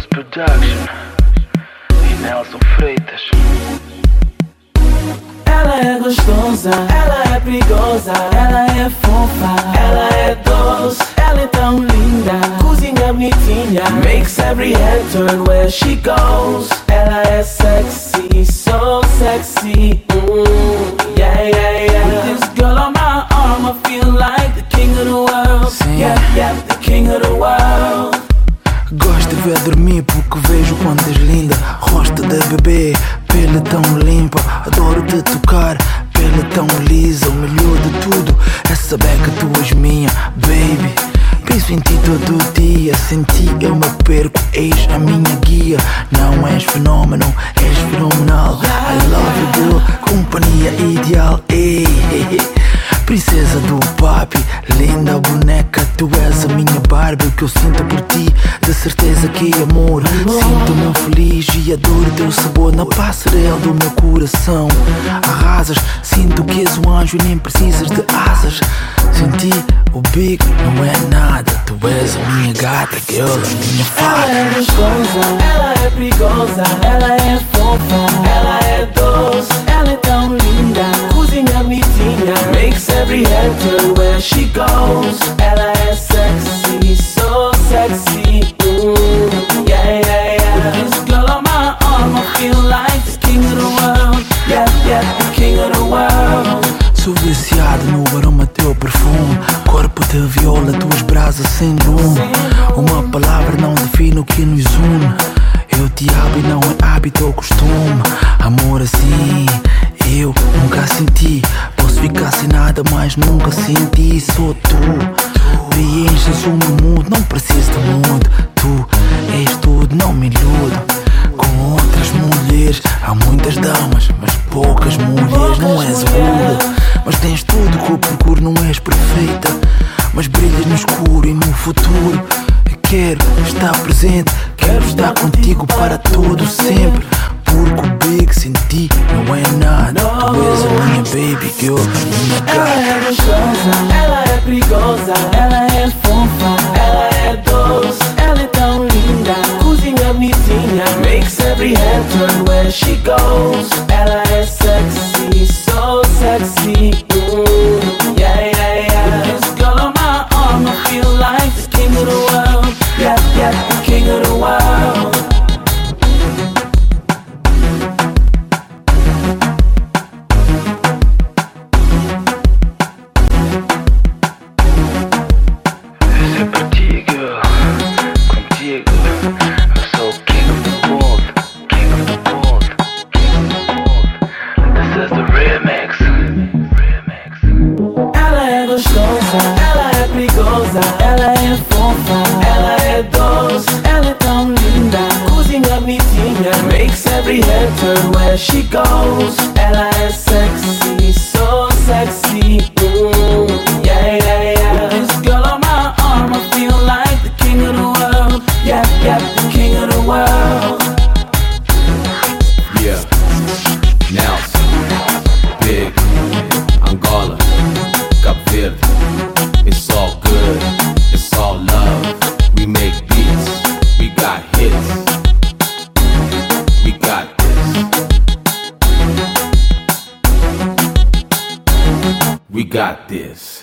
Production e Nelson Freitas. Ela é gostosa, ela é perigosa, ela é fofa, ela é doce, ela é tão linda, cozinha bonitinha, makes every head turn where she goes. Ela é sexy, so sexy, yeah, yeah, yeah. With this girl on my arm, I feel like the king of the world. Sim. Yeah, yeah, the king of the world. Gosto de ver dormir porque vejo quanto és linda. Rosto de bebê, pele tão limpa. Adoro te tocar, pele tão lisa. O melhor de tudo é saber que tu és minha, baby. Penso em ti todo dia, sem ti eu me perco. És a minha guia, não és fenómeno, és fenomenal. I love you girl, companhia ideal. Ei, ei, ei. Princesa do papi, linda boneca, tu és a minha Barbie. O que eu sinto por ti, de certeza que é amor. Sinto-me feliz e adoro teu sabor na passarela do meu coração. Arrasas, sinto que és um anjo e nem precisas de asas. Sem ti, o big não é nada. Tu és a minha gata, girl, a minha fada. Ela é gostosa, ela é perigosa, ela é fofa, ela é doce, ela é tão linda, cozinha bonitinha, makes every head turn where she goes. Ela é sexy, so sexy, yeah, yeah, yeah. With this girl on my arm, I feel like the king of the world. Yeah, yeah, the king of the world. Sou viciado no aroma teu perfume. Corpo de viola, tuas brasas sem lume. Uma palavra não define o que nos une. Eu te amo e não é hábito ou costume. Amor assim, eu nunca senti. Posso ficar sem nada, mas nunca senti. Sou tu, preenches o meu mundo. Não preciso de muito, tu és tudo, não me iludo. Com outras mulheres, há muitas damas, mas poucas mulheres. Não és rude, mas tens tudo que eu procuro. Não és perfeita, mas brilhas no escuro e no futuro. Quero estar presente, quero estar contigo para todo sempre. Porque o big sem ti não é nada. Tu és a minha baby girl, a minha gata. Ela é gostosa, ela é perigosa, ela é fofa, ela é doce, ela é tão linda, cozinha bonitinha, makes every head turn where she goes. Ela é sexy, so sexy, yeah, yeah, yeah. With this girl on my arm, I feel like the king of the world. Yeah, yeah, the king of the world. Essa é para ti, girl. Contigo, eu sou o king of the world. King of the world. King of the world. This is the remix. Ela é gostosa, ela é perigosa, ela é fofa, ela é doce, ela é tão linda, cozinha bonitinha, makes every head turn where she goes. Ela é sexy, so sexy, yeah, yeah, yeah. With this girl on my arm, I feel like the king of the world. Yeah, yeah, the king of the world. Yeah, Nelson, Big, Angola, Cabo Verde. It's all good, it's all love. We make beats, we got hits. We got this. We got this.